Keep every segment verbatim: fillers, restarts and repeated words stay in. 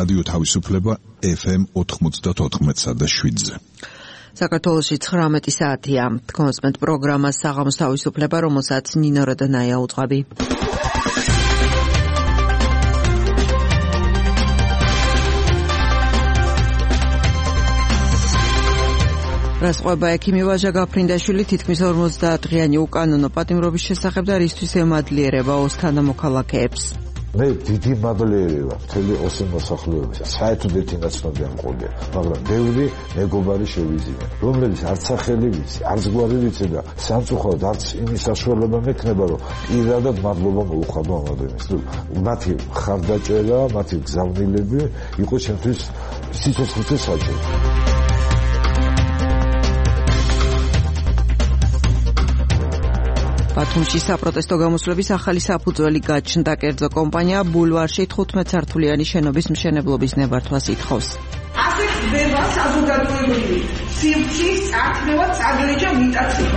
რადიო თავისუფლება ეფ ემ ოთხმოცდაოთხ და შვიდზე. საქართველოში ცხრამეტი საათია. კონსმენტ პროგრამას საღამოს თავისუფლება, რომელსაც ნინო როდანაია უწყობი. რასყვება ექიმი ვაჟა გაფრინდაშვილი თითქმის ორმოცდაათ დღიანი უკანონო პატიმრობის შესახებ და რისთვის ემადლიერება ოსთანა მოქალაქეებს. მე დიდი მადლიერება ვარ მთელი ოსი მოსახლეობისა. საერთოდ ერთი ნაცნობი ამ ყოლია, მაგრამ ბევრი მეგობარი შევიზინა, რომლებიც არც სახელი ვიცი, არც გვარი ვიცი და სამწუხაროდ არც იმის საშუალება მექნება, რომ პირადად მადლობა მოუხადო ამ ადამიანს. მათი ხარდაჭერა, მათი გზავნილები იყო ჩემთვის სიცოცხლის საჭირო. ბათუმში საპროტესტო გამოსვლების ახალი საფუძველი გაჩნდა. კერძო კომპანია ბულვარში თხუთმეტსართულიანი შენობის მშენებლობის ნებართვას ითხოვს. ასე ხდება საზოგადოებრივი სივრცის წარქმევა, წაგლეჯა მიტაცება.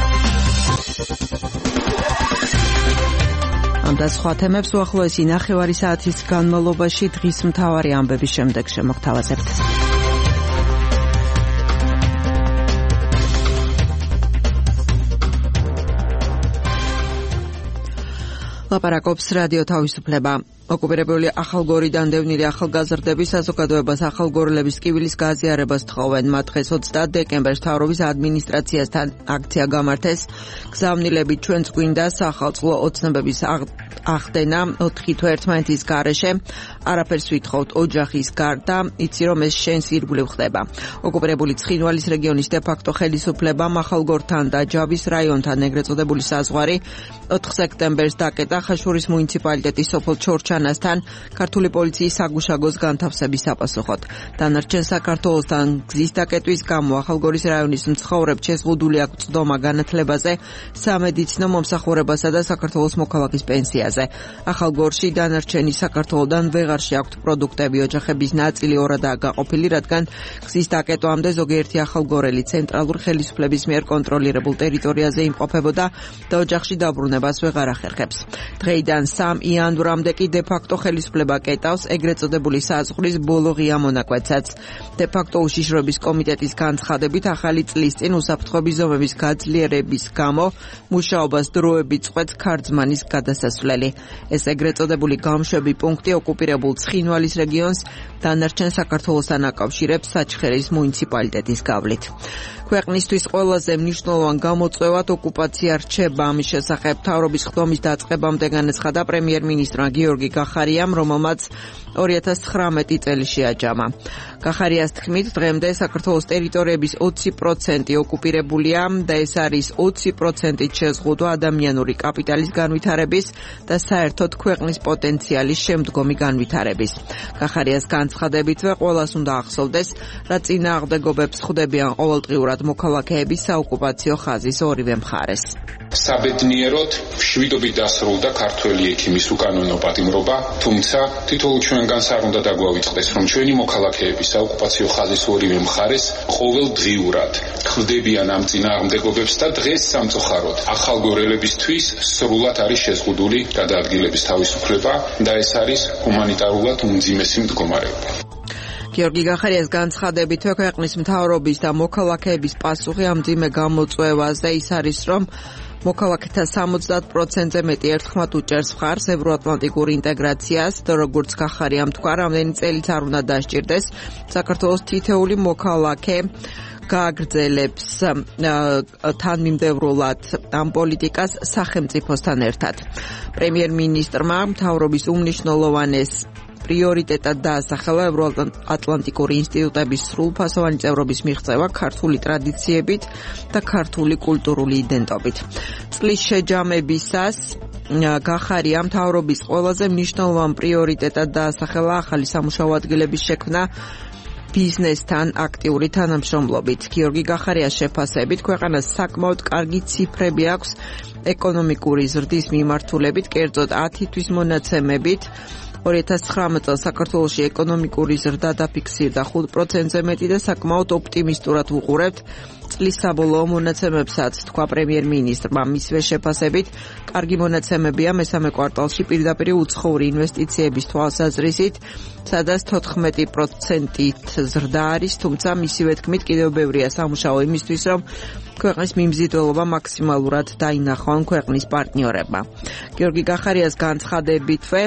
ამ და სხვა თემებს უახლოესი ნახევარი საათის განმავლობაში დღის მთავარი ამბების შემდეგ შემოგთავაზებთ. ლაპარაკობს რადიო თავისუფლება. ოკუპირებული ახალგორიდან დევნილი ახალგაზრდები საზოგადოებას ახალგორლების კივილის გაზიარებას თხოვენ. მათ დღეს ოცდაათ დეკემბერს მთავრობის ადმინისტრაციასთან აქცია გამართეს. გზავნილები ჩვენც გვინდა სახალხო ოცნებების ახდენა ოთხი თვე ერთმანეთის გარეშე. არაფერს ვითხოვთ ოჯახის გარდა, იცი რომ ეს შენს ირგვლივ ხდება. ოკუპირებული ცხინვალის რეგიონის დე-ფაქტო ხელისუფლებამ ახალგორთან და ჯავის რაიონთან ეგრეთ წოდებული საზღვარი ოთხ სექტემბერს დაკეტა ხაშურის მუნიციპალიტეტის სოფელ ჩორჩანასთან ქართული პოლიციის საგუშაგოს განთავსების საპასუხოდ. დანარჩენ საქართველოსთან გზის დაკეტვის გამო ახალგორის რაიონის მცხოვრებს შეზღუდული აქვს წვდომა განათლებაზე, სამედიცინო მომსახურებასა და საქართველოს მოქალაქის პენსიაზე. ახალგორში დანარჩენი საქართველოდან ვეღარში აქვთ პროდუქტები. ოჯახების ნაწილი ორადაა გაყოფილი, რადგან გზის დაკეტვამდე ზოგიერთი ახალგორელი ცენტრალურ ხელისუფლების მიერ კონტროლირებულ ტერიტორიაზე იმყოფებოდა და ოჯახში დაბრუნებას ვეღარ ახერხებს. დღეიდან სამ იანვრამდე კი დე-ფაქტო ხელისუფლება კეტავს ეგრეთ წოდებული საზღვრის ბოლო ღია მონაკვეთსაც. დე-ფაქტო უშიშროების კომიტეტის განცხადებით ახალი წლის წინ უსაფრთხოების ზომების გაძლიერების გამო მუშაობას დროებით წყვეტს ქარწმანის გადასასვლელი. ეს ეგრეთ წოდებული გამშვები პუნქტი ოკუპირებულ ცხინვალის რეგიონს დანარჩენ საქართველოსთან აკავშირებს საჩხერის მუნიციპალიტეტის გავლით. ქვეყნისთვის ყველაზე მნიშვნელოვან გამოწვევად ოკუპაცია რჩება. ამის შესახებ მთავრობის ხდომის დაწყებამდე განაცხადა პრემიერ-მინისტრმა გიორგი გახარიამ, რომელმაც ორი ათას ცხრამეტი წელი შეაჯამა. გახარიას თქმით, დღემდე საქართველოს ტერიტორიების ოცი პროცენტი ოკუპირებულია და ეს არის ოცი პროცენტით შეზღუდვა ადამიანური კაპიტალის განვითარების და საერთოდ ქვეყნის პოტენციალის შემდგომი განვითარების. გახარიას განცხადებითვე ყველას უნდა ახსოვდეს, რა წინააღმდეგობებს ხვდებიან ყოველდღიურად მოქალაქეები საოკუპაციო ხაზის ორივე მხარეს. საბედნიეროდ მშვიდობით დასრულდა ქართველი ექიმის უკანონო პატიმრობა, თუმცა თითოეულ ჩვენგანს არ უნდა დაგვავიწყდეს, რომ ჩვენი მოქალაქეები საოკუპაციო ხაზის ორივე მხარეს ყოველდღიურად ხვდებიან ამ წინააღმდეგობებს და დღეს სამწუხაროდ ახალგორელებისთვის სრულად არის შეზღუდული გადაადგილების თავისუფლება და ეს არის ჰუმანიტარულად უმძიმესი მდგომარეობა. გიორგი გახარიას განცხადებითვე ქვეყნის მთავრობის და მოქალაქეების პასუხი ამ მძიმე გამოწვევაზე ის არის, რომ მოქალაქეთა სამოცდაათ პროცენტზე მეტი ერთხმად უჭერს მხარს ევროატლანტიკურ ინტეგრაციას და როგორც გახარიამ თქვა, რამდენი წელიც არ უნდა დასჭირდეს საქართველოს თითეული მოქალაქე გააგრძელებს თანმიმდევრულად ამ პოლიტიკას სახელმწიფოსთან ერთად. პრემიერ-მინისტრმა მთავრობის უმნიშვნელოვანეს პრიორიტეტად დაასახელა ევროატლანტიკური ინსტიტუტების სრულფასოვანი წევრობის მიღწევა ქართული ტრადიციებით და ქართული კულტურული იდენტობით. წლის შეჯამებისას გახარია მთავრობის ყველაზე მნიშვნელოვან პრიორიტეტად დაასახელა ახალი სამუშაო ადგილების შექმნა ბიზნესთან აქტიური თანამშრომლობით. გიორგი გახარიას შეფასებით ქვეყანას საკმაოდ კარგი ციფრები აქვს ეკონომიკური ზრდის მიმართულებით, კერძოდ ათი თვის მონაცემებით ორი ათას ცხრამეტ წელს საქართველოში ეკონომიკური ზრდა დაფიქსირდა ხუთ პროცენტზე მეტი და საკმაოდ ოპტიმისტურად ვუყურებთ წლის საბოლოო მონაცემებსაც, თქვა პრემიერ-მინისტრმა. მისივე შეფასებით, კარგი მონაცემებია მესამე კვარტალში პირდაპირ უცხოური ინვესტიციების თვალსაზრისით, სადაც თოთხმეტი პროცენტით ზრდა არის, თუმცა მისივე თქმით კიდევ ბევრია სამუშაო იმისთვის, რომ ქვეყნის მიმზიდველობა მაქსიმალურად დაინახონ ქვეყნის პარტნიორებმა. გიორგი გახარიას განცხადებითვე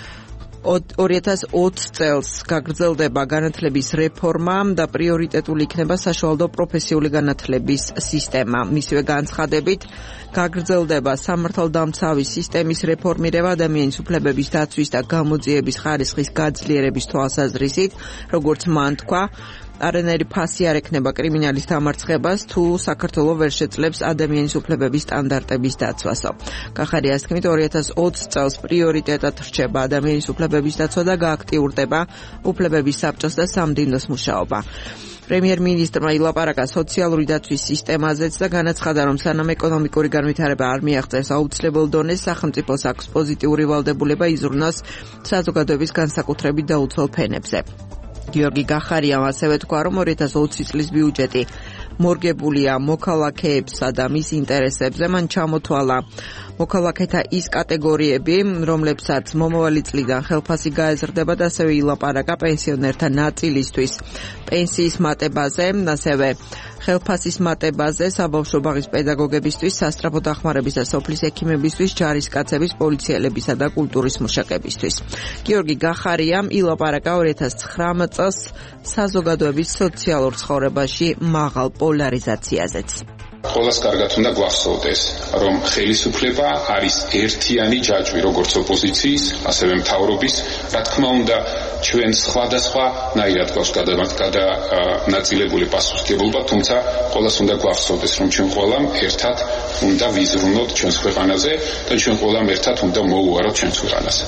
ორი ათას ოცი წელს გაგრძელდება განათლების რეფორმა და პრიორიტეტული იქნება საშუალო პროფესიული განათლების სისტემა. მისივე განცხადებით გაგრძელდება სამართალდამცავი სისტემის რეფორმირება ადამიანის უფლებების დაცვის და გამოძიების ხარისხის გაძლიერების თვალსაზრისით, როგორც მან თქვა, არანაირი ფასი არ ექნება კრიმინალის დამარცხებას, თუ საქართველო ვერ შეძლებს ადამიანის უფლებების სტანდარტების დაცვასო. გახარიას თქმით, ორი ათას ოცი წელს პრიორიტეტად რჩება ადამიანის უფლებების დაცვა და გააქტიურდება უფლებების საბჭოს და სამდივნოს მუშაობა. პრემიერ-მინისტრმა ილაპარაკა სოციალური დაცვის სისტემაზეც და განაცხადა, რომ სანამ ეკონომიკური განვითარება არ მიაღწევს აუცილებელ დონეს, სახელმწიფოს აქვს პოზიტიური ვალდებულება იზრუნოს საზოგადოების განსაკუთრებით დაუცველ ფენებზე. გიორგი გახარიამ ასევე თქვა, რომ ორი ათას ოცი წლის ბიუჯეტი მორგებულია მოქალაქეებსა და მის ინტერესებზე. მან ჩამოთვალა მოქალაქეთა ის კატეგორიები, რომლებსაც მომავალი წლიდან ხელფასი გაეზრდება და ასევე ილაპარაკა პენსიონერთა ნაწილისთვის პენსიის მატებაზე, ასევე ხელფასის მატებაზე, საბავშვო ბაღის პედაგოგებისთვის, სასწრაფო დახმარების და სოფლის ექიმებისთვის, ჯარისკაცების, პოლიციელებისა და კულტურის მუშაკებისთვის. გიორგი გახარიამ ილაპარაკა ორი ათას ცხრამეტ წელს საზოგადოების სოციალურ ცხოვრებაში მაღალ პოლარიზაციაზეც. ყველას კარგად უნდა გვახსოვდეს, რომ ხელისუფლება არის ერთიანი ჯაჭვი როგორც ოპოზიციის, ასევე მთავრობის, რა თქმა უნდა, ჩვენ სხვადასხვა ნაირად გვაქვს გადანაწილებული პასუხისმგებლობა, თუმცა ყველას უნდა გვახსოვდეს, რომ ჩვენ ყველამ ერთად უნდა ვიზრუნოთ ჩვენს ქვეყანაზე და ჩვენ ყველამ ერთად უნდა მოუაროთ ჩვენს ქვეყანას.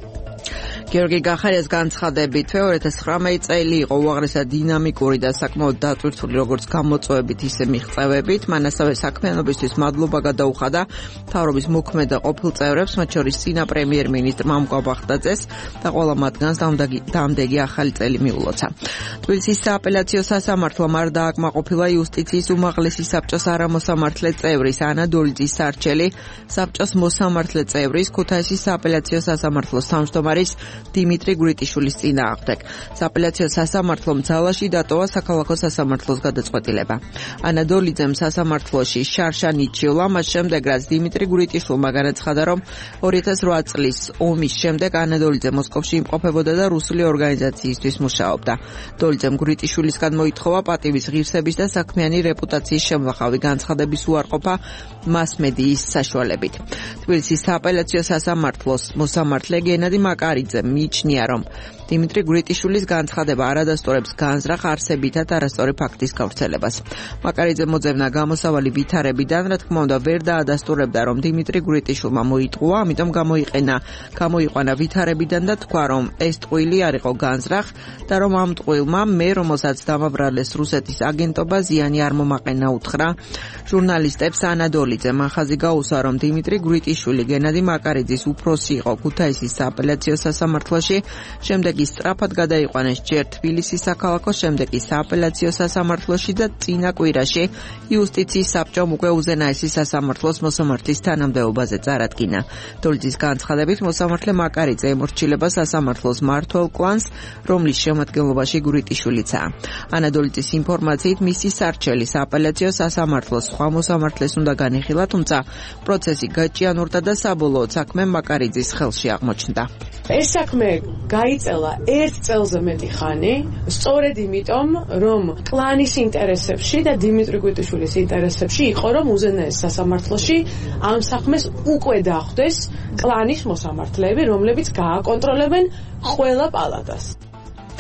გიორგი გახარიას განცხადებითვე ორი ათას ცხრამეტი წელი იყო უაღრესად დინამიკური და საკმაოდ დატვირთული როგორც გამოწვევებით, ისე მიღწევებით. მან ასევე საქმიანობისთვის მადლობა გადაუხადა მთავრობის მოქმედ და ყოფილ წევრებს, მათ შორის წინა პრემიერ-მინისტრ მამუკა ბახტაძეს და ყველა მათგანს დამდეგი ახალი წელი მიულოცა. თბილისის სააპელაციო სასამართლომ არ დააკმაყოფილა იუსტიციის უმაღლესი საბჭოს არამოსამართლე წევრის ანა დოლიძის სარჩელი საბჭოს მოსამართლე წევრის ქუთაისის სააპელაციო სასამართლოს თავმჯდომარის დიმიტრი გვრიტიშვილის წინააღმდეგ. სააპელაციო სასამართლომ ძალაში დატოვა საქალაქო სასამართლოს გადაწყვეტილება. ანა დოლიძემ სასამართლოში შარშა ნიჩიოლა, მას შემდეგ რაც დიმიტრი გვრიტიშვილმა განაცხადა, რომ ორი ათას რვა წლის ომის შემდეგ ანა დოლიძე მოსკოვში იმყოფებოდა და რუსული ორგანიზაციისთვის მუშაობდა. დოლიძემ გვრიტიშვილისგან მოითხოვა პატივის ღირსების და საქმიანი რეპუტაციის შემლახავი განცხადების უარყოფა მასმედიის საშუალებით. თბილისის სააპელაციო სასამართლოს მოსამართლე გენადი მაკარიძე მიიჩნია, რომ დიმიტრი გვრიტიშვილის განცხადება არ ადასტურებს განზრახ არსებითად არასწორი ფაქტის გავრცელებას. მაკარიძე მოძებნა გამოსავალი ვითარებიდან, რა თქმა უნდა, ვერ დაადასტურებდა, რომ დიმიტრი გვრიტიშვილმა მოიტყუა, ამიტომ გამოიყენა, გამოიყვანა ვითარებიდან და თქვა, რომ ეს ტყუილი არ იყო განზრახ და რომ ამ ტყუილმა მე, რომელსაც დამაბრალეს რუსეთის აგენტობა, ზიანი არ მომაყენა, უთხრა ჟურნალისტებს ანა დოლიძე. მახაზი გაუსვა, რომ დიმიტრი გვრიტიშვილი გენადი მაკარიძის უფროსი იყო ქუთაისის სააპელაციო სასამართლოში, შემდეგ ის სწრაფად გადაიყვანეს ჯერ თბილისის საქალაქო, შემდეგ ის სააპელაციო სასამართლოში და წინა კვირაში იუსტიციის საბჭომ უკვე უზენაესი სასამართლოს მოსამართლის თანამდებობაზე წარადგინა. დოლიძის განცხადებით მოსამართლე მაკარიძე ემორჩილება სასამართლოს მმართველ კლანს, რომლის შემადგენლობაში გვრიტიშვილიცაა. ანა დოლიძის ინფორმაციით მისი სარჩელი სააპელაციო სასამართლოს სხვა მოსამართლეს უნდა განიხილა, თუმცა პროცესი გაჭიანურდა და საბოლოოდ საქმე მაკარიძის ხელში აღმოჩნდა. ეს საქმე გაიწელა ერთ წელზე მეტი ხანი, სწორედ იმიტომ, რომ კლანის ინტერესებში და დიმიტრი გვრიტიშვილის ინტერესებში იყო, რომ უზენაეს სასამართლოში ამ საქმეს უკვე დახვდეს კლანის მოსამართლეები, რომლებიც გააკონტროლებენ ყველა პალატას.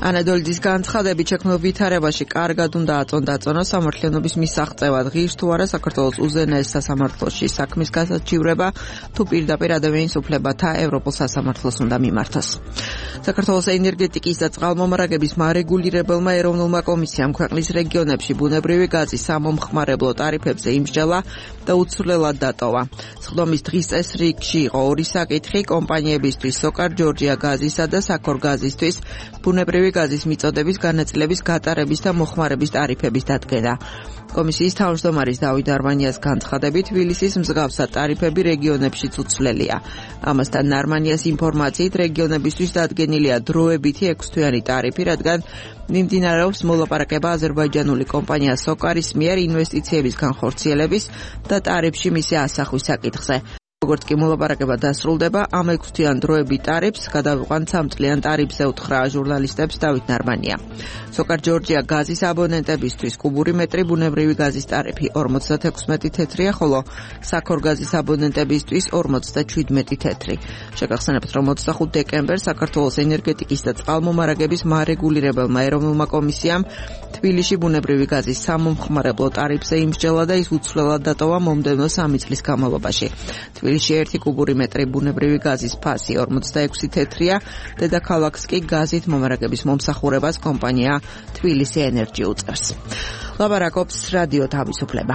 ანადოლიძის განცხადებით შექმნილ ვითარებაში კარგად უნდა აწონ-დაწონოს სამართლიანობის მისაღწევად ღირს თუ არა საქართველოს უზენაეს სასამართლოში საქმის გასაჩივრება თუ პირდაპირ ადამიანის უფლებათა ევროპულ სასამართლოს უნდა მიმართოს. საქართველოს ენერგეტიკის და წყალმომარაგების მარეგულირებელმა ეროვნულმა კომისიამ ქვეყნის რეგიონებში ბუნებრივი გაზის სამომხმარებლო ტარიფებზე იმსჯელა და უცვლელად დატოვა. სხდომის დღის წესრიგში იყო ორი საკითხი კომპანიებისთვის სოკარ ჯორჯია გაზისა და საქორ გაზისთვის ბუნებრივი გაზის მიწოდების განაწილების გატარების და მოხმარების ტარიფების დადგენა. კომისიის თავმჯდომარის დავით არმანიას განცხადებით თბილისის მსგავსად ტარიფები რეგიონებშიც უცვლელია. ამასთან არმანიას ინფორმაციით რეგიონებისთვის დადგენილია დროებითი ექვსთვიანი ტარიფი, რადგან მიმდინარეობს მოლაპარაკება აზერბაიჯანული კომპანია სოკარის მიერ ინვესტიციების განხორციელების და ტარიფში მისი ასახვის საკითხზე. როგორც კი მოლაპარაკება დასრულდება, ამ ექვსთვიან დროებით ტარიფს გადავიყვანთ სამწლიან ტარიფზე უთხრა ჟურნალისტებს დავით ნარმანია. სოკარ ჯორჯია გაზის აბონენტებისთვის კუბური მეტრი ბუნებრივი გაზის ტარიფი ორმოცდათექვსმეტი თეთრია, ხოლო საქორ გაზის აბონენტებისთვის ორმოცდაჩვიდმეტი თეთრი. შეგახსენებთ, რომ ოცდახუთი დეკემბერს საქართველოს ენერგეტიკის და წყალმომარაგების მარეგულირებელმა ეროვნულმა კომისიამ თბილისში ბუნებრივი გაზის სამომხმარებლო ტარიფზე იმსჯელა და ის უცვლელად დატოვა მომდევნო სამი წლის განმავლობაში. თბილისში ერთი კუბური მეტრი ბუნებრივი გაზის ფასი ორმოცდაექვსი თეთრია, დედაქალაქს კი გაზით მომარაგების მომსახურებას კომპანია თბილისი ენერჯი უწევს. ლაპარაკობს რადიო თავისუფლება.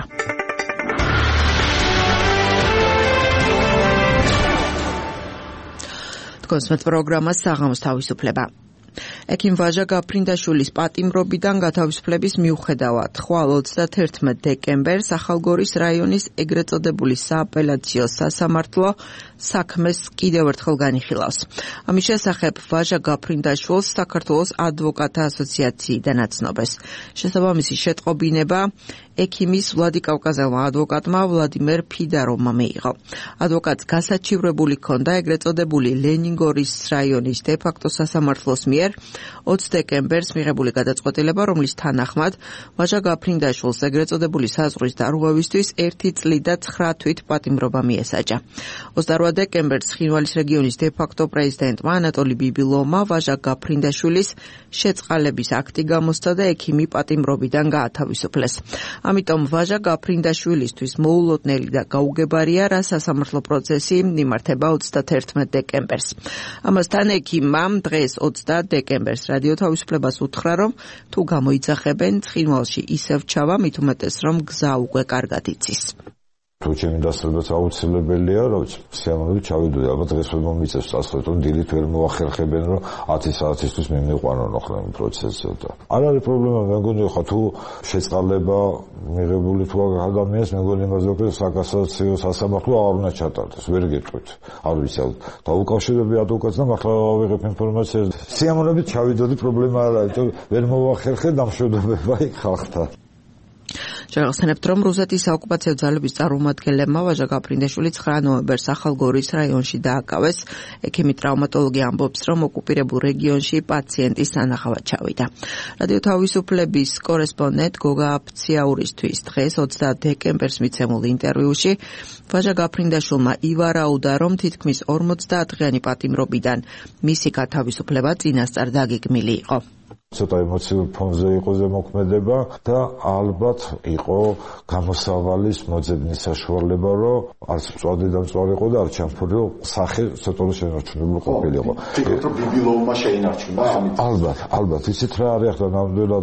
თქვენს პროგრამას საღამოს თავისუფლება. ექიმ ვაჟა გაფრინდაშვილის პატიმრობიდან გათავისუფლების მიუხედავად ხვალ ოცდათერთმეტ დეკემბერს ახალგორის რაიონის ეგრეთ წოდებული სააპელაციო სასამართლო საქმეს კიდევ ერთხელ განიხილავს. ამის შესახებ ვაჟა გაფრინდაშვილს საქართველოს ადვოკატთა ასოციაციიდან აცნობეს. შესაბამისი შეტყობინება ექიმის ვლადი კავკაზელმა ადვოკატმა ვლადიმერ ფიდაროვმა მიიღო. ადვოკატს გასაჩივრებული ჰქონდა ეგრეთ წოდებული ლენინგორის რაიონის დე-ფაქტო სასამართლოს მიერ ოცი დეკემბერს მიღებული გადაწყვეტილება, რომლის თანახმად ვაჟა გაფრინდაშვილს ეგრეთ წოდებული საზღვრის დარღვევისთვის ერთი წლი და ცხრა თვით პატიმრობა მიესაჯა. ოცდაოთხ დეკემბერს ცხინვალის რეგიონის დე-ფაქტო პრეზიდენტმა ანატოლი ბიბილოვმა ვაჟა გაფრინდაშვილის შეწყალების აქტი გამოსცა და ექიმი პატიმრობიდან გაათავისუფლეს. ამიტომ ვაჟა გაფრინდაშვილისთვის მოულოდნელი და გაუგებარია რა სასამართლო პროცესი მიმართება ოცდათერთმეტ დეკემბერს. ამასთან ექიმმა დღეს ოცდა დეკემბერს რადიო თავისუფლებას უთხრა, რომ თუ გამოიძახებენ ცხინვალში ისევ ჩავა, მით უმეტეს რომ გზა უკვე კარგად იცის. თუ ჩემი დასწრებაც აუცილებელია, რომ სიამოვნებით ჩავიდოდი, ალბათ დღეს ვერ მომიწევს წასვლით, რომ დილით ვერ მოახერხებენ, რომ ათი საათისთვის მე მიყვანონ ახლა იმ პროცესზე და არ არის პრობლემა, მე მგონი ხა თუ შეწყალება მიღებული თუ ადამიანს, მე მგონი იმაზე რომ საკასაციო სასამართლო არ უნდა ჩატარდეს, ვერ გეტყვით. არ ვიცი, დაუკავშირები ადვოკატს და მართლა ავიღებ ინფორმაციას. სიამოვნებით ჩავიდოდი, პრობლემა არ არის, იმიტომ ვერ მოახერხე დამშვიდობება იქ ხალხთან. შეგახსენებთ, რომ რუსეთის საოკუპაციო ძალების წარმომადგენლებმა ვაჟა გაფრინდაშვილი ცხრა ნოემბერს ახალგორის რაიონში დააკავეს. ექიმი ტრავმატოლოგი ამბობს, რომ ოკუპირებულ რეგიონში პაციენტის სანახავად ჩავიდა. რადიო თავისუფლების კორესპონდენტ გოგა აფციაურისთვის დღეს ოცდა დეკემბერს მიცემულ ინტერვიუში ვაჟა გაფრინდაშვილმა ივარაუდა, რომ თითქმის ორმოცდაათღიანი პატიმრობიდან მისი გათავისუფლება წინასწარ დაგეგმილი იყო. ცოტა ემოციურ ფონზე იყო ზემოქმედება და ალბათ იყო გამოსავალის მოძებნის საშუალება, რომ არც მწვადი და მწვარი იყო და არც ჩამფრიო სახე ცოტა შენარჩუნებული ყოფილიყო. ფიქრობ რომ ბიბილოვმა შეინარჩუნა ამით? ალბათ, ალბათ, იცით რა არის ახლა ნამდვილად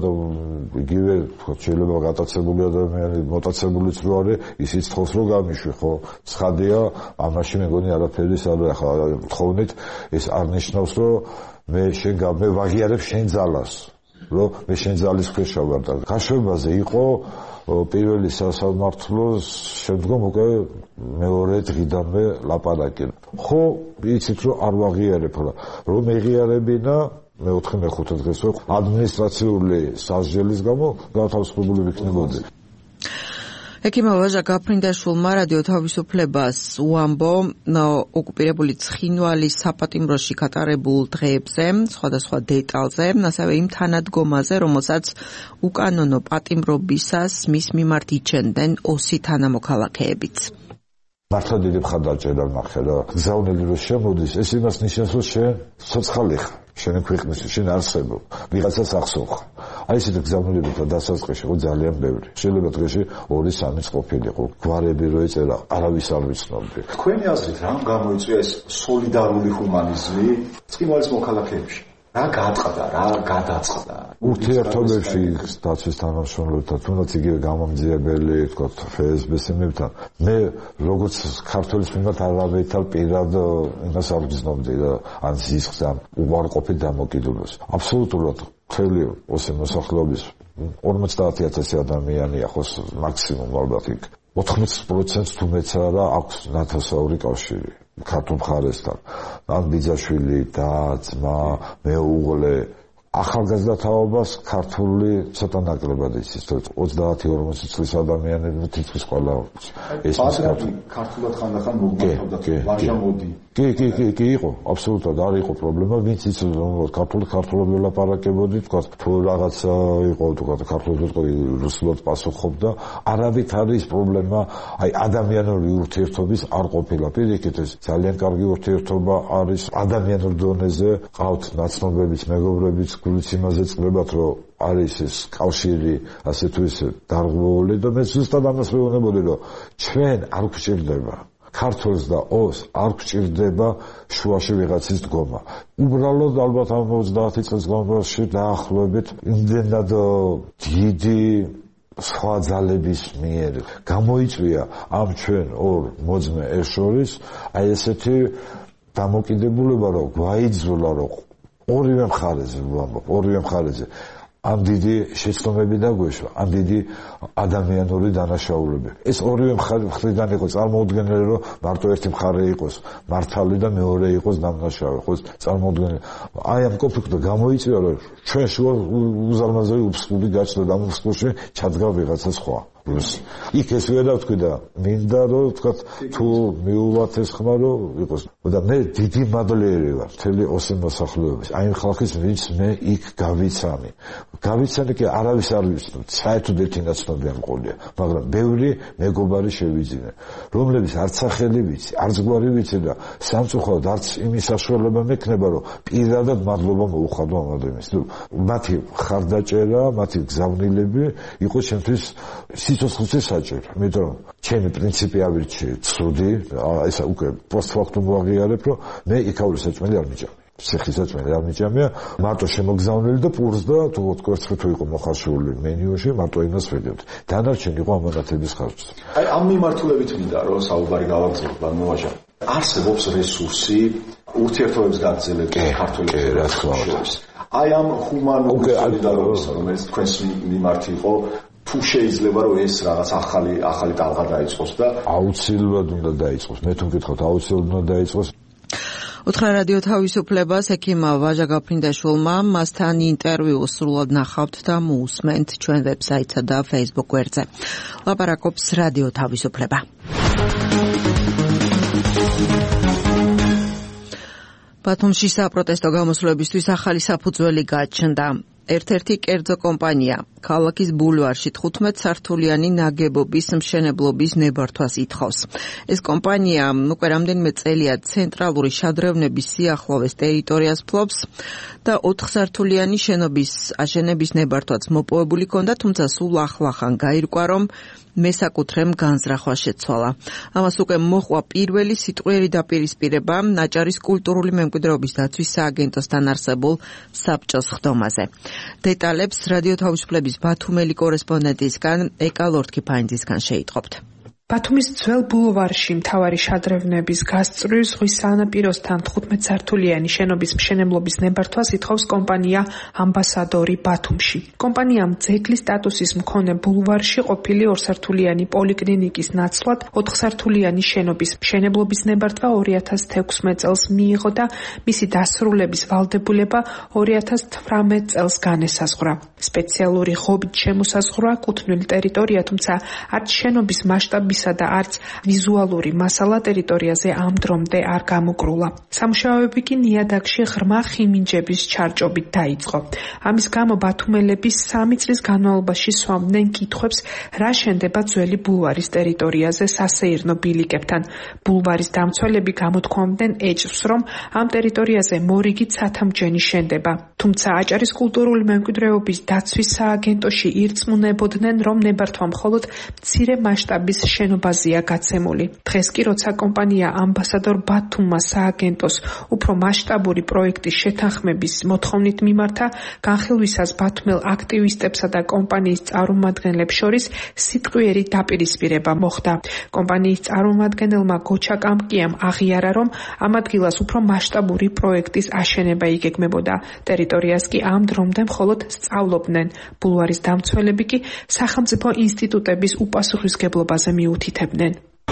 იგივე შეიძლება გატაცებული ადამიანი, მოტაცებულიც რო არის, ისიც თხოვს რომ გამიშვი, ხო? ცხადია, ამაში მეგონი არაფერი არ არის ახლა თხოვნით, ეს არ ნიშნავს, რომ მე შენ მე ვაღიარებ შენ ძალას, რომ მე შენ ძალის ქვეშ ვარ და გაშვებაზე იყო პირველი სასამართლოს შემდგომ უკვე მეორე დღიდანვე ლაპარაკი. ხო, იცით რომ არ ვაღიარებ რა, რომ ეღიარებინა მეოთხე მეხუთე დღეს ვარ ადმინისტრაციული სასჯელის გამო გათავისუფლებული ვიქნებოდი. ექიმ ვაჟა გაფრინდაშვილმა რადიო თავისუფლებას უამბო ოკუპირებული ცხინვალის საპატიმროში გატარებულ დღეებზე, სხვადასხვა დეტალზე, ასევე იმ თანადგომაზე, რომელსაც უკანონო პატიმრობისას მის მიმართ იჩენდნენ ოსი თანამოქალაქეებიც. მართლა დიდი მხარდაჭერა ნახე რა. გზავნილი რომ შემოდის, ეს იმას ნიშნავს, რომ შენ ცოცხალი ხარ. შენ ქვეყნის შენ არსებობ ვიღაცას ახსოვხ აი ესეთი გზავნილებითა დასაწყისში იყო ძალიან ბევრი შეიძლება დღეში ორი სამი ყოფილიყო გვარები რო ეწერა არავის არ ვიცნობდი თქვენი აზრით რა გამოიწვია ეს სოლიდარული ჰუმანიზმი ცხინვალის მოქალაქეებში რა გაატყდა რა გადაწყდა ურთიერთობებში დაცვის თანამშრომლებთან თუნდაც იგივე გამომძიებელი თქო ფსბ-სებთან მე როგორც ქართულის მიმართ არავითარ პირად იმას არ გრძნობდი და ან ზისხს ან უარყოფით დამოკიდებულებას აბსოლუტურად მთელი ოსე მოსახლეობის ორმოცდაათი ათასი ადამიანია ხო მაქსიმუმ ალბათ იქ ოთხმოცდაათი პროცენტს თუ მეც არა აქვს ნათესაური კავშირი ქართულ მხარესთან ან ბიძაშვილი და ძმა მეუღლე ახალგაზრდა თაობას ქართული ცოტა ნაკლებად იცის ოცდაათი ორმოცი წლის ადამიანები თითქმის ყველა ეს ქართულად ხანდახან მოგმართავდა ვაჟა მოდი კი კი კი კი იყო აბსოლუტურად არ იყო პრობლემა ვინც იცოდა რომ ქართული ქართულად ველაპარაკებოდი თქვა თუ რაღაცა იყო თქვა ქართულად რუსულად პასუხობდა არავით არის პრობლემა აი ადამიანური ურთიერთობის არ ყოფილა პირიქით ეს ძალიან კარგი ურთიერთობა არის ადამიანურ დონეზე ყავთ ნაცნობებიც მეგობრებიც გულიც იმაზე წლებათ რომ არის ეს კავშირი ასე თუ ისე დარღვეული და მე ზუსტად ამას ვეუბნებოდი რომ ჩვენ არ გვჭირდება ქართულს და ოს არ გვჭირდება შუაში ვიღაცის დგომა უბრალოდ ალბათ ამ ოცდაათი წლის განმავლობაში დაახლოებით იმდენად დიდი სხვა ძალების მიერ გამოიწვია ამ ჩვენ ორ მოძმე ერთ შორის აი ესეთი დამოკიდებულება რომ გვაიძულა რომ ორივე მხარეზე ვამბობ ორივე მხარეზე ამ დიდი შეცდომები დაგვეშვა ამ დიდი ადამიანური დანაშაულები ეს ორივე მხრიდან იყო წარმოუდგენელი რომ მარტო ერთი მხარე იყოს მართალი და მეორე იყოს დამნაშავე ხო წარმოუდგენელი აი ამ კონფლიქტი გამოიწვია რომ ჩვენ შუა უზარმაზარი უფსკული გაჩნდა და ამ უფსკულში ჩადგა ვიღაცა სხვა რუსი იქ ეს ვერ დავთქვი და მინდა რომ თქვა თუ მიუვათ ეს ხმა რომ იყოს და მე დიდი მადლიერი ვარ მთელი ოსი მოსახლეობის აი ხალხის ვინც მე იქ გავიცანი გავიცანი კი არავის არ ვიცნობ საერთოდ ერთი ნაცნობი არ მყოლია მაგრამ ბევრი მეგობარი შევიძინე რომლებიც არც სახელი ვიცი არც გვარი ვიცი და სამწუხაროდ არც იმის საშუალება მექნება რომ პირადად მადლობა მოუხადო ამ ადამიანს მათი ხარდაჭერა მათი გზავნილები იყო ჩემთვის სიცოცხლეზე საჭირო იმიტომ რომ ჩემი პრინციპი ავირჩიე ცუდი ესა უკვე პოსტფაქტუმ ვაღიარებ რომ მე იქაური საჭმელი არ მიჭამე ციხის საჭმელი არ მიჭამია მარტო შემოგზავნილი და პურს და თუ თქვენ თუ იყო მოხარშული მენიუში მარტო იმას ვედებთ დანარჩენი იყო ამანათების ხარჯზე აი ამ მიმართულებით მინდა რომ საუბარი გავაგრძელოთ ბანმოვაჟა არსებობს რესურსი ურთიერთობებს გაგრძელებით ქართულის აი ამ ჰუმანურ სოლიდარობას რომელიც თქვენს მიმართ იყო თუ შეიძლება რომ ეს რაღაც ახალი ახალი ტალღა დაიწყოს და აუცილებლად უნდა დაიწყოს მე თუ მკითხავთ აუცილებლად უნდა დაიწყოს უთხრა რადიო თავისუფლებას ექიმ ვაჟა გაფრინდაშვილმა მასთან ინტერვიუ სრულად ნახავთ და მოусმენთ ჩვენ ვებსაიტსა და Facebook გვერდზე ლაპარაკობს რადიო თავისუფლება ბათუმში საპროტესტო გამოსვლებისთვის ახალი საფუძველი გაჩნდა ერთ-ერთი კერძო კომპანია ქალაქის ბულვარში თხუთმეტ სართულიანი ნაგებობის მშენებლობის ნებართვას ითხოვს. ეს კომპანია უკვე რამდენიმე წელია ცენტრალური შადრევნების სიახლოვეს ტერიტორიას ფლობს და ოთხსართულიანი შენობის აშენების ნებართვაც მოპოვებული ჰქონდა, თუმცა სულ ახლახან გაირკვა, რომ მესაკუთრემ განზრახვა შეცვალა. ამას უკვე მოჰყვა პირველი სიტყვიერი დაპირისპირება ნაჭარის კულტურული მემკვიდრეობის დაცვის სააგენტოსთან არსებულ საბჭოს ხდომაზე. დეტალებს რადიო თავისუფლების ბათუმელი კორესპონდენტისგან ეკა ლორთქიფანიძისგან შეიტყობთ. ბათუმის ძველ ბულვარში მთავარი შადრევნების გასწვრივ ზღვის სანაპიროსთან თხუთმეტ სართულიანი შენობის მშენებლობის ნებართვას ითხოვს კომპანია ამბასადორი ბათუმში. კომპანიამ ძეგლის სტატუსის მქონე ბულვარში ყოფილი ორსართულიანი პოლიკლინიკის ნაცვლად ოთხსართულიანი შენობის მშენებლობის ნებართვა ორი ათას თექვსმეტ წელს მიიღო და მისი დასრულების ვალდებულება ორი ათას თვრამეტ წელს განესაზღვრა. სპეციალური ღობით შემოსაზღვრა კუთვნილი ტერიტორია, თუმცა არც შენობის მასშტაბის ბათუმისა და არც ვიზუალური მასალა ტერიტორიაზე ამ დრომდე არ გამოკრულა. სამუშაოები კი ნიადაგში ღრმა ხიმინჯების ჩარჭობით დაიწყო. ამის გამო ბათუმელები სამი წლის განმავლობაში სვამდნენ კითხვებს, რა შენდება ძველი ბულვარის ტერიტორიაზე სასეირნო ბილიკებთან. ბულვარის დამცველები გამოთქვამდნენ ეჭვს, რომ ამ ტერიტორიაზე მორიგი ცათამბჯენი შენდება. თუმცა აჭარის კულტურული მემკვიდრეობის დაცვის სააგენტოში ირწმუნებოდნენ, რომ ნებართვა მხოლოდ მცირე მასშტაბის შენობაზეა გაცემული. დღეს კი როცა კომპანია ამბასადორ ბათუმმა სააგენტოს უფრო მასშტაბური პროექტის შეთანხმების მოთხოვნით მიმართა, განხილვისას ბათუმელ აქტივისტებსა და კომპანიის წარმომადგენლებს შორის სიტყვიერი დაპირისპირება მოხდა. კომპანიის წარმომადგენელმა გოჩა კამკიამ აღიარა, რომ ამ ადგილას უფრო მასშტაბური პროექტის აშენება იგეგმებოდა. ტერიტორიას კი ამ დრომდე მხოლოდ სწავლობდნენ. ბულვარის დამცველები კი სახელმწიფო ინსტიტუტების უპასუხისმგებლობაზე მიუთითებდნენ.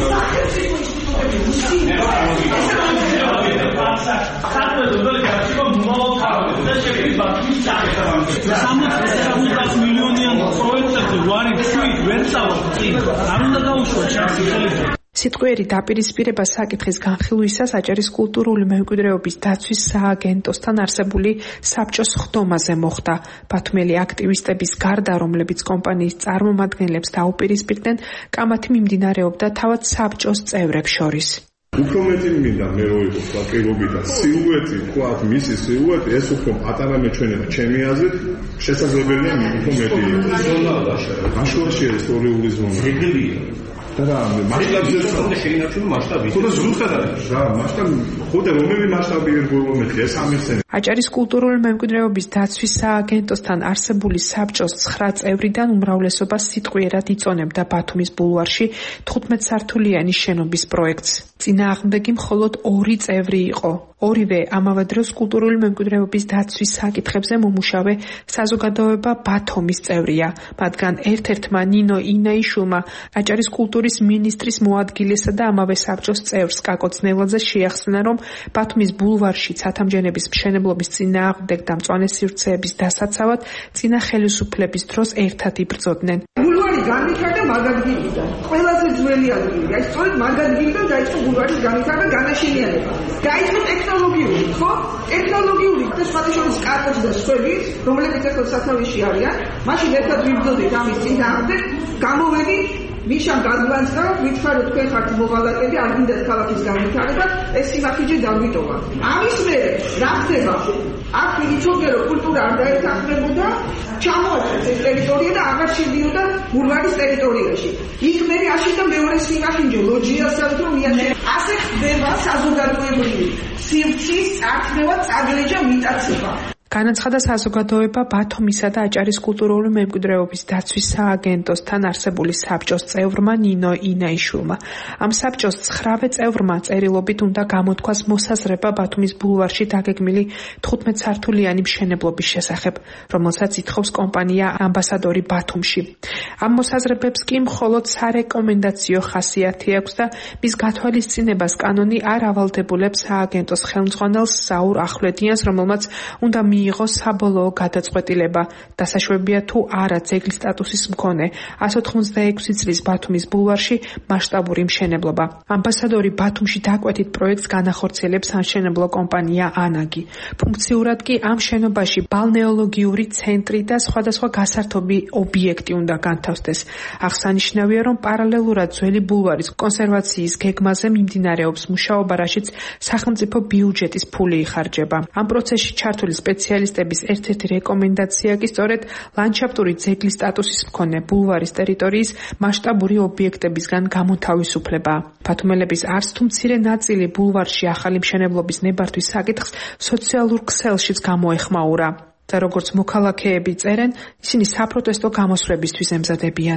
სიტყვიერი დაპირისპირება საკითხის განხილვისას აჭარის კულტურული მემკვიდრეობის დაცვის სააგენტოსთან არსებული საბჭოს ხდომაზე მოხდა. ბათუმელი აქტივისტების გარდა, რომლებიც კომპანიის წარმომადგენლებს დაუპირისპირდნენ, კამათი მიმდინარეობდა თავად საბჭოს წევრებს შორის. უფრო მეტი მინდა მე რო იყო საკრებობი და სილუეტი, თქვათ, მისი სილუეტი ეს უფრო პატარა მეჩვენება ჩემი აზრით, შესაძლებელია უფრო მეტი იყოს. აშუაში ეს თეორიული ზონა. და რა მასშტაბზე შეინარჩუნო მასშტაბი. ხო და ზუსტად არის რა მასშტაბი. ხო და რომელი მასშტაბი ერგოლო მეტი ეს ამისცენ. აჭარის კულტურული მემკვიდრეობის დაცვის სააგენტოსთან არსებული საბჭოს ცხრა წევრიდან უმრავლესობა სიტყვიერად იწონებდა ბათუმის ბულვარში თხუთმეტსართულიანი შენობის პროექტს. წინააღმდეგი მხოლოდ ორი წევრი იყო. ორივე ამავე დროს კულტურული მემკვიდრეობის დაცვის საკითხებზე მომუშავე საზოგადოება ბათუმის წევრია. მათგან ერთ-ერთმა ნინო ინაიშვილმა აჭარის კულტურის მინისტრის მოადგილესა და ამავე საბჭოს წევრს კაკო ძნელაძე შეახსნა, რომ ბათუმის ბულვარში ცათამბჯენების მშენებლობის წინააღმდეგ და მწვანე სივრცეების დასაცავად წინა ხელისუფლების დროს ერთად იბრძოდნენ. ბულვარი განვითარდა მაგ ადგილიდან. ყველაზე ძველი ადგილია. ეს სწორედ მაგ ადგილიდან დაიწყო ბულვარის განვითარება, განაშენიანება. დაიწყო ტექნოლოგიური, ხო? ტექნოლოგიური და სხვადასხვა კარტოც და სხვები, რომლებიც ახლა სათავეში არიან, მაშინ ერთად ვიბრძოდით ამის წინააღმდეგ, გამოვედით მიშამ გაგლანცდა, ვითხარით თქვენ ხართ მოღალატები, არ გინდათ ქალაქის განვითარება, ეს სიმართლე დავიტოვა. ამის მერე რა ხდება? აქ ვიცოდე რომ კულტურა არ დაეთანხმებოდა, ჩამოაწყეს ეს ტერიტორია და აღარ შედიოდა ბულვარის ტერიტორიაში. იქ მე აშენდა მეორე სიმართლე ლოჯიასაც რომ მიაშენე. ასე ხდება საზოგადოებრივი სივრცის წარქმევა, წაგლეჯა, მიტაცება. განაცხადა საზოგადოება ბათუმისა და აჭარის კულტურული მემკვიდრეობის დაცვის სააგენტოსთან არსებული საბჭოს წევრმა ნინო ინაიშვილმა. ამ საბჭოს ცხრავე წევრმა წერილობით უნდა გამოთქვას მოსაზრება ბათუმის ბულვარში დაგეგმილი თხუთმეტსართულიანი მშენებლობის შესახებ, რომელსაც ითხოვს კომპანია ამბასადორი ბათუმში. ამ მოსაზრებებს კი მხოლოდ სარეკომენდაციო ხასიათი აქვს და მის გათვალისწინებას კანონი არ ავალდებულებს სააგენტოს ხელმძღვანელს საურ ახვლედიანს, რომელმაც უნდა მიიღო საბოლოო გადაწყვეტილება. დასაშვებია თუ არა ძეგლის სტატუსის მქონე εκατს ოცდაექვსი წლის ბათუმის ბულვარში მასშტაბური მშენებლობა. ამბასადორი ბათუმში დაკვეთით პროექტს განახორციელებს სამშენებლო კომპანია ანაგი. ფუნქციურად კი ამ შენობაში ბალნეოლოგიური ცენტრი და სხვადასხვა გასართობი ობიექტი უნდა განთავსდეს. აღსანიშნავია, რომ პარალელურად ძველი ბულვარის კონსერვაციის გეგმაზე მიმდინარეობს მუშაობა, რაშიც სახელმწიფო ბიუჯეტის ფული იხარჯება. ამ პროცესში ჩართული სპეციალისტების ერთ-ერთი რეკომენდაცია კი სწორედ ლანდშაფტური ძეგლის სტატუსის მქონე ბულვარის ტერიტორიის მასშტაბური ობიექტებისგან გამოთავისუფლება. ბათუმელების არც თუ მცირე ნაწილი ბულვარში ახალი მშენებლობის ნებართვის საკითხს სოციალურ ქსელშიც გამოეხმაურა. და როგორც მოქალაქეები წერენ, ისინი საპროტესტო გამოსვლებისთვის ემზადებიან.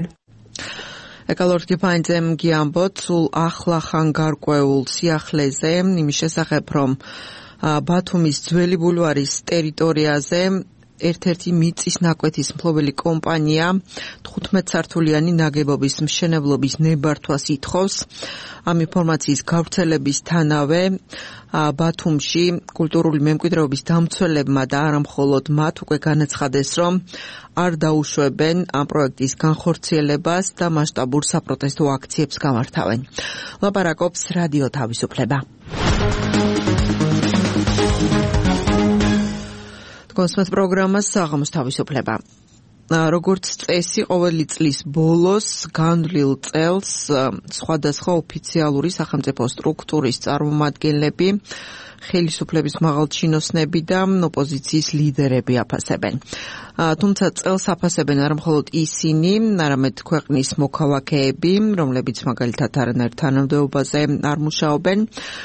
ეკალორტი ფაინძემ გიამბოთ სულ ახლახან გარკვეულ სიახლეზე იმის შესახებ, რომ ბათუმის ძველი ბულვარის ტერიტორიაზე ერთ-ერთი მიწის ნაკვეთის მფლობელი კომპანია თხუთმეტსართულიანი ნაგებობის მშენებლობის ნებართვას ითხოვს. ამ ინფორმაციის გავრცელებისთანავე ბათუმში კულტურული მემკვიდრეობის დამცველებმა და არა მხოლოდ მათ უკვე განაცხადეს, რომ არ დაუშვებენ ამ პროექტის განხორციელებას და მასშტაბურ საპროტესტო აქციებს გამართავენ. ლაპარაკობს რადიო თავისუფლება. კონსმეთ პროგრამას საღამოს თავისუფლება. როგორც წესი, ყოველი წლის ბოლოს განვლილ წელს სხვადასხვა ოფიციალური სახელმწიფო სტრუქტურის წარმომადგენლები, ხელისუფლების მაღალჩინოსნები და ოპოზიციის ლიდერები აფასებენ. თუმცა წელს აფასებენ არა მხოლოდ ისინი, არამედ ქვეყნის მოქალაქეები, რომლებიც მაგალითად არანაირ თანამდებობაზე არ მუშაობენ.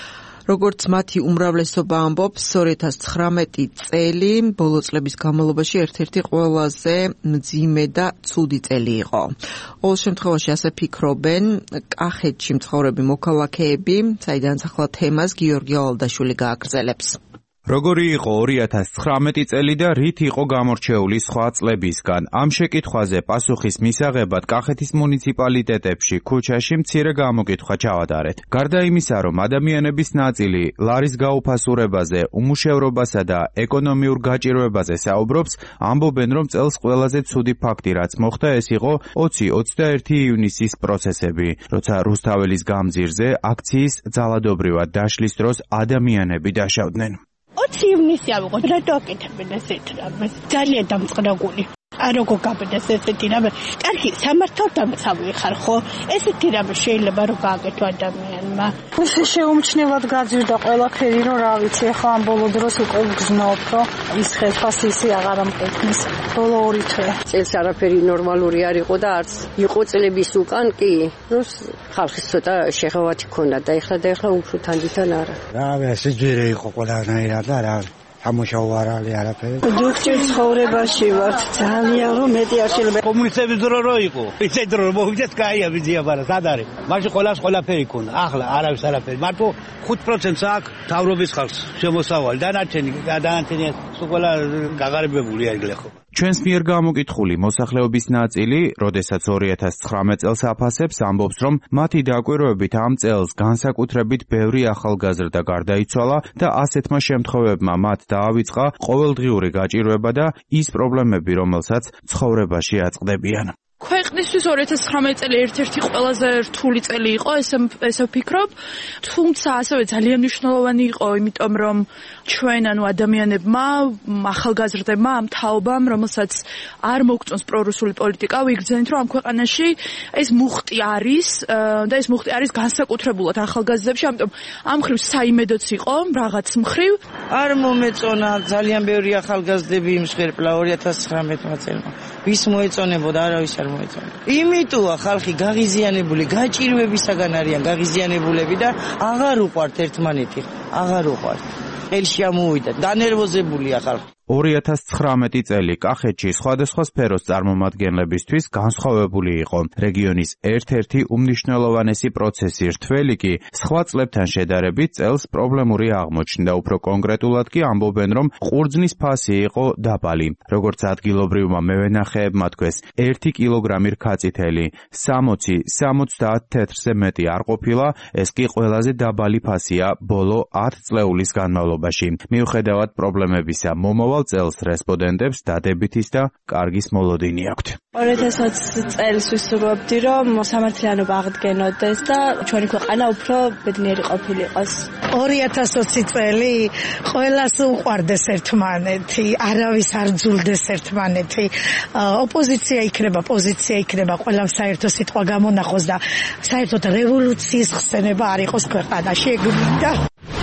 როგორც მათი უმრავლესობა ამბობს, ორი ათას ცხრამეტი წელი ბოლო წლების განმავლობაში ერთ-ერთი ყველაზე მძიმე და ცუდი წელი იყო. ყოველ შემთხვევაში ასე ფიქრობენ კახეთში მცხოვრები მოქალაქეები, საიდანაც ახლა თემას გიორგი ალდაშვილი გააგრძელებს. როგორი იყო ორი ათას ცხრამეტი წელი და რით იყო გამორჩეული სხვა წლებისგან? ამ შეკითხვაზე პასუხის მისაღებად კახეთის მუნიციპალიტეტებში ქუჩაში მცირე გამოკითხვა ჩავატარეთ. გარდა იმისა, რომ ადამიანების ნაწილი ლარის გაუფასურებაზე, უმუშევრობასა და ეკონომიურ გაჭირვებაზე საუბრობს, ამბობენ, რომ წელს ყველაზე ცუდი ფაქტი, რაც მოხდა, ეს იყო ოცი ოცდაერთი ივნისის პროცესები, როცა რუსთაველის გამზირზე აქციის ძალადობრივად დაშლის დროს ადამიანები დაშავდნენ. ოცი ივნისი ავიღო, რატო აკეთებენ ესეთ რამეს? ძალიან დამწყნაგული. არ როგორ გაბედეს ესეთი რამე. კარგი, სამართალდამცავი ხარ, ხო? ესეთი რამე შეიძლება რომ გააკეთო ადამიანმა. ისე შეუმჩნევად გაძვირდა ყველაფერი, რომ რა ვიცი, ახლა ამ ბოლო დროს უკვე გზნობ, რომ ის ხელფას ისი აღარ ამყექნის. ბოლო ორი თვე. წელს არაფერი ნორმალური არ იყო და არც იყო წლების უკან კი, ნუ ხალხის ცოტა შეღავათი ქონდა და ეხლა და ეხლა უფრო თანდითან არა. რა ვე სიძვირე იყო ყველანაირად და რა ამუშავო არალი არაფერი. ჯოქჭერ ცხოვრებაში ვართ ძალიან რომ მეტი არ შეიძლება. კომუნისტების დრო რო იყო. ისე დრო რომ მოვიდეს კაია ვიზია ბარა, სად არის? მაშინ ყველას ყველაფერი ქონა. ახლა არავის არაფერი. მარტო ხუთ პროცენტს აქვს თავრობის ხალხს შემოსავალი. დანარჩენი დანარჩენი სულ ყველა გაღარიბებულია იგლე ხო. ჩვენს მიერ გამოკითხული მოსახლეობის ნაწილი, როდესაც ორი ათას ცხრამეტ წელს აფასებს, ამბობს, რომ მათი დაკვირვებით ამ წელს განსაკუთრებით ბევრი ახალგაზრდა გარდაიცვალა და ასეთმა შემთხვევებმა მათ დაავიწყა ყოველდღიური გაჭირვება და ის პრობლემები, რომელსაც ცხოვრებაში აწყდებიან. ქვეყნისთვის ორი ათას ცხრამეტი წელი ერთ-ერთი ყველაზე რთული წელი იყო, ესე ესე ვფიქრობ, თუმცა ასევე ძალიან მნიშვნელოვანი იყო, იმიტომ რომ ჩვენ ანუ ადამიანებმა, ახალგაზრდებმა, ამ თაობამ, რომელსაც არ მოგწონს პრორუსული პოლიტიკა, ვიგრძენით, რომ ამ ქვეყანაში ეს მუხტი არის და ეს მუხტი არის განსაკუთრებულად ახალგაზრდებში, ამიტომ ამ მხრივ საიმედოც იყო, რაღაც მხრივ. არ მომეწონა ძალიან ბევრი ახალგაზრდები იმსხერპლა ორი ათას ცხრამეტმა წელმა. ვის მოეწონებოდა, არავის არ მოეწონა. იმიტოა ხალხი გაღიზიანებული, გაჭირვებისაგან არიან გაღიზიანებულები და აღარ უყვართ ერთმანეთი, აღარ უყვართ. ხელში ამოვიდა, დანერვოზებულია ხალხი. ორი ათას ცხრამეტი წელი კახეთში სხვადასხვა სფეროს წარმომადგენლებისთვის განსხვავებული იყო. რეგიონის ერთ-ერთი უმნიშვნელოვანესი პროცესი რთველი კი სხვა წლებთან შედარებით წელს პრობლემური აღმოჩნდა. უფრო კონკრეტულად კი ამბობენ, რომ ყურძნის ფასი იყო დაბალი. როგორც ადგილობრივმა მევენახეებმა თქვეს, ერთი კილოგრამი რქაწითელი სამოცი სამოცდაათ თეთრზე მეტი არ ყოფილა, ეს კი ყველაზე დაბალი ფასია ბოლო ათ წლეულის განმავლობაში. მიუხედავად პრობლემებისა, მომავალ წელს რესპონდენტებს დადებითის და კარგის მოლოდინი აქვთ. ორი ათას წელს ვისურვებდი, რომ სამართლიანობა აღდგენოდეს და ჩვენი ქვეყანა უფრო ბედნიერი ყოფილიყოს. ორი ათას ოცი წელი ყველას უყვარდეს ერთმანეთი, არავის არ ძულდეს ერთმანეთი. ოპოზიცია იქნება, პოზიცია იქნება, ყველამ საერთო სიტყვა გამონახოს და საერთოდ რევოლუციის ხსენება არ იყოს ქვეყანაში. ეგ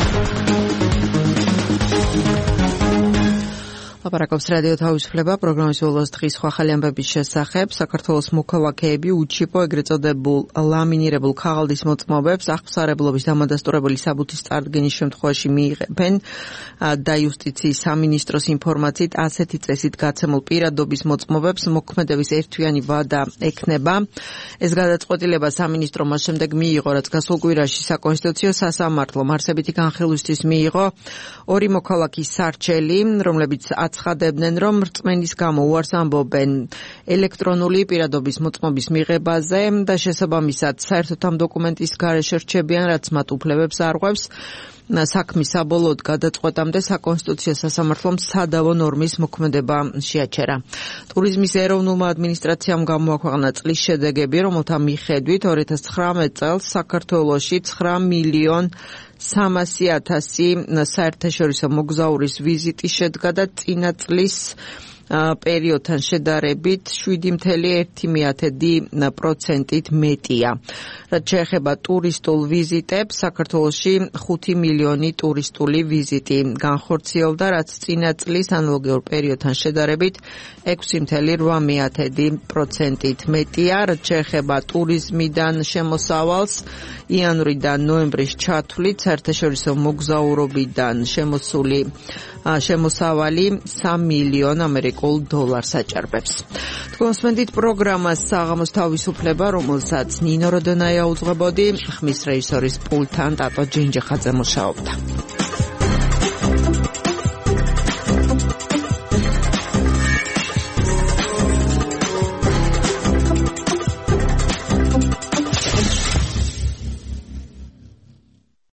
ლაპარაკობს რადიო თავისუფლება, პროგრამის ბოლოს დღის სხვა ახალი ამბების შესახებ. საქართველოს მოქალაქეები უჩიპო ეგრეთ წოდებულ ლამინირებულ ქაღალდის მოწმობებს აღსარებლობის დამადასტურებელი საბუთის წარდგენის შემთხვევაში მიიღებენ და იუსტიციის სამინისტროს ინფორმაციით ასეთი წესით გაცემულ პირადობის მოწმობებს მოქმედების ერთთვიანი ვადა ექნება. ეს გადაწყვეტილება სამინისტრომ მას შემდეგ მიიღო, რაც გასულ კვირაში საკონსტიტუციო სასამართლომ არსებითი განხილვისთვის მიიღო ორი მოქალაქის სარჩელი, რომლებიც ცხადებდნენ, რომ რწმენის გამო უარს ამბობენ ელექტრონული პირადობის მოწმობის მიღებაზე და შესაბამისად საერთოდ ამ დოკუმენტის გარეშე რჩებიან, რაც მათ უფლებებს არღვევს. საქმის საბოლოოდ გადაწყვეტამდე საკონსტიტუციო სასამართლომ სადავო ნორმის მოქმედება შეაჩერა. ტურიზმის ეროვნულმა ადმინისტრაციამ გამოაქვეყნა წლის შედეგები, რომელთა მიხედვით ორი ათას ცხრამეტ წელს საქართველოში ცხრა მილიონ სამასი ათასი საერთაშორისო მოგზაურის ვიზიტი შედგა და წინა წლის პერიოდთან შედარებით შვიდი მცდელო ერთი პროცენტით მეტია. რაც შეეხება ტურისტულ ვიზიტებს, საქართველოში ხუთი მილიონი ტურისტული ვიზიტი განხორციელდა, რაც წინა წლის ანალოგიურ პერიოდთან შედარებით ექვსი მცდელო რვა პროცენტით მეტია. რაც შეეხება ტურიზმიდან შემოსავალს, იანვრიდან ნოემბრის ჩათვლით საერთაშორისო მოგზაურობიდან შემოსული შემოსავალი სამი მილიონ ამერიკულ დოლარს აჭარბებს. თქვენსმენდით პროგრამას საღამოს თავისუფლება, რომელსაც ნინო როდონაია უძღვებოდი, ხმის რეჟისორის პულტთან ტატო ჯინჯიხაძე მუშაობდა.